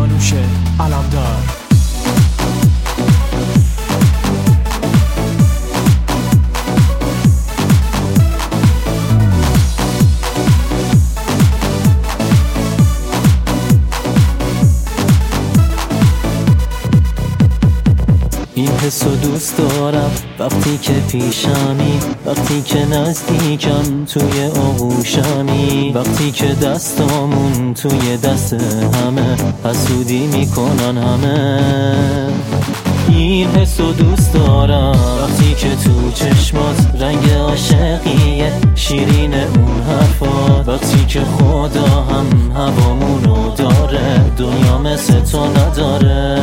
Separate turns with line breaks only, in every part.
کیانوش علمدار.
این حسو دوست دارم وقتی که پیشمی، وقتی که نزدیکم توی آغوشمی، وقتی که دستامون توی دست همه حسودی میکنن همه. این حسو دوست دارم وقتی که تو چشمات رنگ عاشقیه، شیرین اون حرفات، وقتی که خدا هم هوامونو داره، دنیا مثل تو نداره.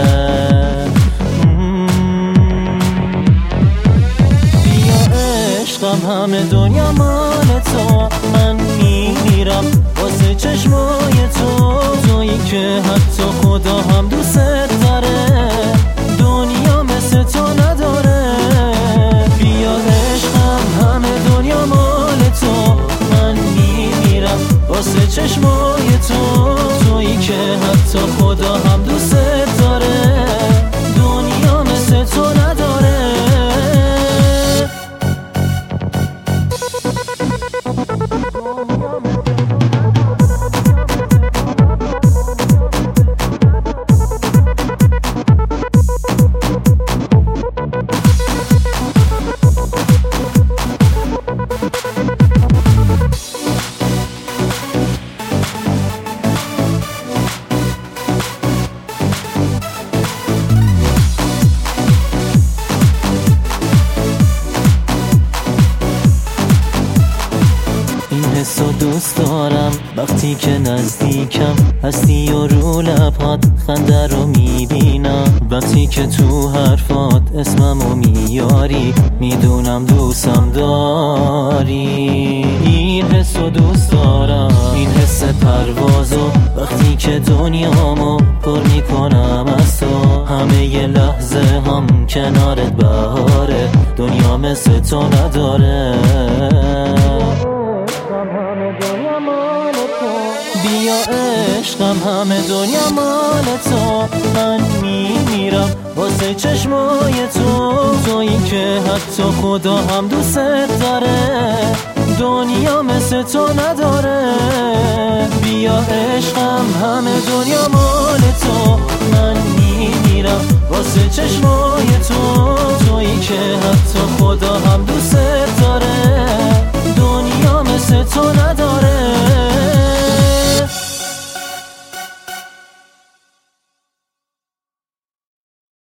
همه دنیا مال تو، من میمیرم واسه چشمای تو، تویی که حتی خدا هم دوست داره، دنیا مثل تو نداره. بیا عشقم همه دنیا مال تو، من میمیرم واسه چشمای تو، تویی که حتی خدا هم دوست داره، دنیا مثل تو نداره. حسو دوست دارم وقتی که نزدیکم هستی و رو لبات خنده رو میبینم، وقتی که تو حرفات اسممو میاری میدونم دوستم داری. این حسو دوست دارم، این حس پروازو، وقتی که دنیامو پر میکنم از تو، همه ی لحظه هم کنارت بهاره، دنیا مثل تو نداره. بیا عشقم همه دنیا مال تو، من میمیرم واسه چشمای تو، تویی که حتی خدا هم دوست داره، دنیا مثل تو نداره. بیا عشقم همه دنیا مال تو، من میمیرم واسه چشمای